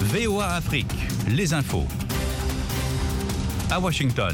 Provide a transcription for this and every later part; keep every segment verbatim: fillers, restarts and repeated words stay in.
V O A Afrique, les infos. À Washington.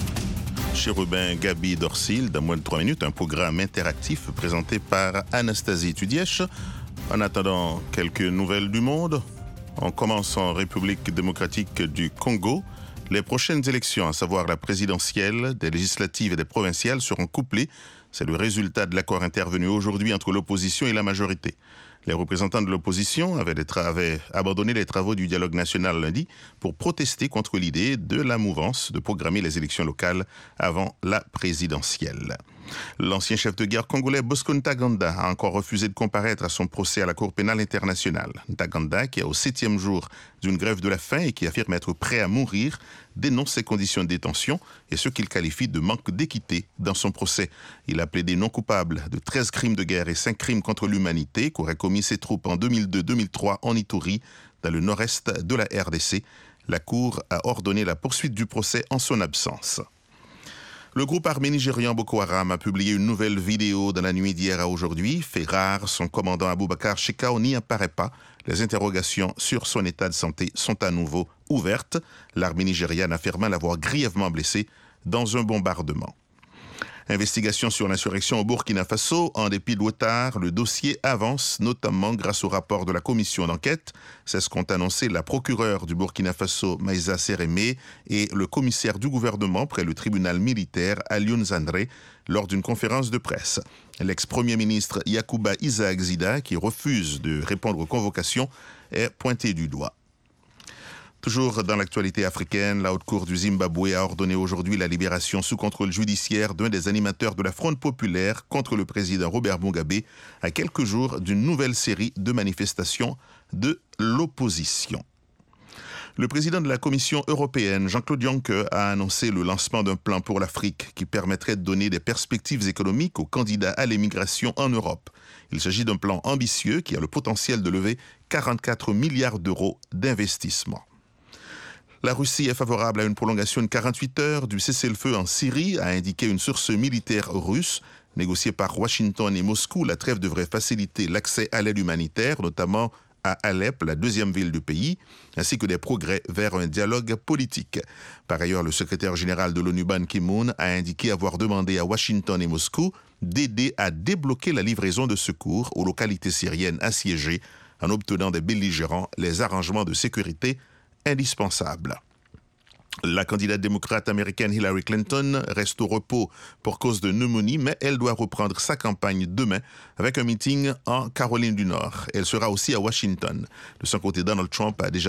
Chérubin Gabi Dorsil, dans moins de trois minutes, un programme interactif présenté par Anastasie Tudièche. En attendant quelques nouvelles du monde, on commence en République démocratique du Congo. Les prochaines élections, à savoir la présidentielle, des législatives et des provinciales, seront couplées. C'est le résultat de l'accord intervenu aujourd'hui entre l'opposition et la majorité. Les représentants de l'opposition avaient, tra- avaient abandonné les travaux du dialogue national lundi pour protester contre l'idée de la mouvance de programmer les élections locales avant la présidentielle. L'ancien chef de guerre congolais Bosco Ntaganda a encore refusé de comparaître à son procès à la Cour pénale internationale. Ntaganda, qui est au septième jour d'une grève de la faim et qui affirme être prêt à mourir, dénonce ses conditions de détention et ce qu'il qualifie de manque d'équité dans son procès. Il a plaidé non coupable de treize crimes de guerre et cinq crimes contre l'humanité qu'auraient commis ses troupes en deux mille deux deux mille trois en Ituri, dans le nord-est de la R D C. La Cour a ordonné la poursuite du procès en son absence. Le groupe armé nigérian Boko Haram a publié une nouvelle vidéo dans la nuit d'hier à aujourd'hui. Fait rare, son commandant Aboubakar Shekau n'y apparaît pas. Les interrogations sur son état de santé sont à nouveau ouvertes. L'armée nigériane affirme l'avoir grièvement blessé dans un bombardement. Investigation sur l'insurrection au Burkina Faso. En dépit de retard, le dossier avance, notamment grâce au rapport de la commission d'enquête. C'est ce qu'ont annoncé la procureure du Burkina Faso, Maïsa Sérémé, et le commissaire du gouvernement près le tribunal militaire, Alioune Zandré, lors d'une conférence de presse. L'ex-premier ministre Yacouba Isaac Zida, qui refuse de répondre aux convocations, est pointé du doigt. Toujours dans l'actualité africaine, la Haute Cour du Zimbabwe a ordonné aujourd'hui la libération sous contrôle judiciaire d'un des animateurs de la Fronde populaire contre le président Robert Mugabe à quelques jours d'une nouvelle série de manifestations de l'opposition. Le président de la Commission européenne, Jean-Claude Juncker, a annoncé le lancement d'un plan pour l'Afrique qui permettrait de donner des perspectives économiques aux candidats à l'émigration en Europe. Il s'agit d'un plan ambitieux qui a le potentiel de lever quarante-quatre milliards d'euros d'investissement. La Russie est favorable à une prolongation de quarante-huit heures du cessez-le-feu en Syrie, a indiqué une source militaire russe. Négociée par Washington et Moscou, la trêve devrait faciliter l'accès à l'aide humanitaire, notamment à Alep, la deuxième ville du pays, ainsi que des progrès vers un dialogue politique. Par ailleurs, le secrétaire général de l'ONU, Ban Ki-moon, a indiqué avoir demandé à Washington et Moscou d'aider à débloquer la livraison de secours aux localités syriennes assiégées en obtenant des belligérants les arrangements de sécurité indispensable. La candidate démocrate américaine Hillary Clinton reste au repos pour cause de pneumonie, mais elle doit reprendre sa campagne demain avec un meeting en Caroline du Nord. Elle sera aussi à Washington. De son côté, Donald Trump a déjà